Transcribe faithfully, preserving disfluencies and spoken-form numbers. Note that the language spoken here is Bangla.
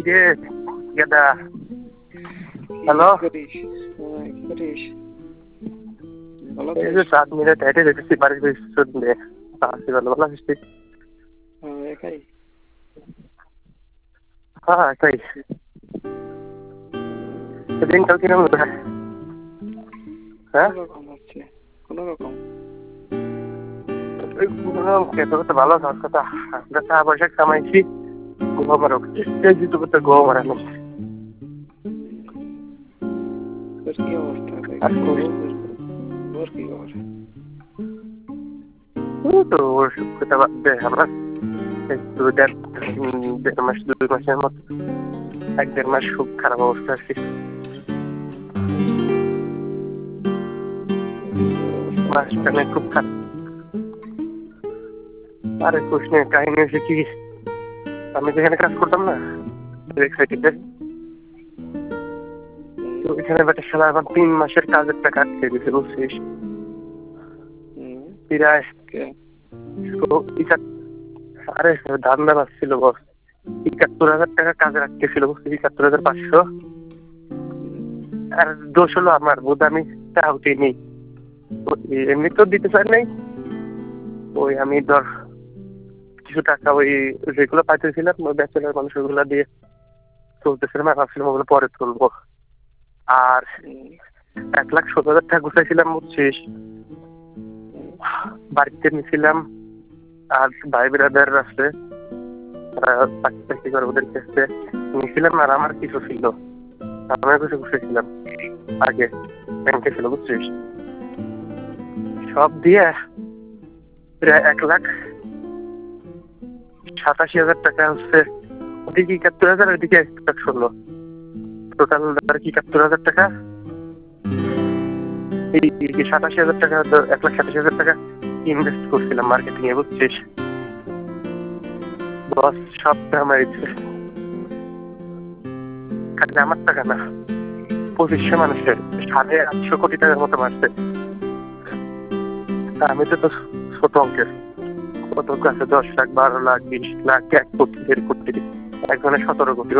কিরে গাদা? হ্যালো, এই যে সাত মিনিট হেঁটে যেতেছি বাড়ির পিছনে। আসি ভালো, ভালো আছিস তুই? একাই? হ্যাঁ একাই। দিনকাল কিরকম? হ্যাঁ কোনোরকম হচ্ছে, কোনোরকম। ভালো কথা। আমরা টাকা পয়সা কামাইছি, ঘুমাবার করতে ঘুমাবার আমি। তোর কি অবস্থা? ওর কি খবর? তো ওর কথা বাদ দে। আমরা একটু দেড় দেড় মাস দুই মাসের মতো এক দেড় মাস খুব খারাপ অবস্থা আছি। মাসখানে খুব খারাপ। আরে কোশ্চেন কাহিনী হয়েছে কি, আমি যেখানে কাজ করতাম না ওইখানে বেটা শালা আমার তিন মাসের কাজের টাকা আটকে দিয়েছে, বুঝছিস? প্রায় আরে ধান্দা বাজছিল বস, একাত্তর হাজার টাকা কাজে রাখতে ছিল, বুঝছিস? একাত্তর হাজার পাঁচশো। আর দোষ হলো আমার, বোধ আমি টাউটি নেই, এমনি তো দিতে চাই নাই। ওই আমি ধর কিছু টাকা ওই যেগুলো পাইতেছিলাম ওই ব্যাচেলার মানুষ ওগুলা দিয়ে চলতেছিলাম, আর ভাবছিলাম ওগুলো পরে তুলবো। আর এক লাখ সত্তর হাজার টাকা গুছাইছিলাম, বুঝছিস? বাড়িতে নিয়েছিলাম, আর ভাই বিরাদার আছে ওদের কাছে নিয়েছিলাম, আর আমার কিছু ছিল আমার কাছে গুছাইছিলাম আগে ব্যাংকে ছিল, বুঝছিস? সব দিয়ে প্রায় এক লাখ সাতাশি হাজার টাকা হচ্ছে, ওদিকে একাত্তর হাজার ওইদিকে এক লাখ ষোলো, টোটাল একাত্তর হাজার টাকা। এই সাতাশি হাজার টাকা এক লাখ সাতাশি হাজার টাকা ইনভেস্ট করছিলাম মার্কেটিং এ, বুঝছিস? বস সব মারিছে, খালি আমার টাকা না, পঁচিশশো মানুষের সাড়ে আটশো কোটি টাকার মতো মারছে। আমি তো তো ছোট অঙ্কের, কত আছে দশ লাখ বারো লাখ বিশ লাখ এক কোটি দেড় কোটি, একজনের সতেরো কোটি।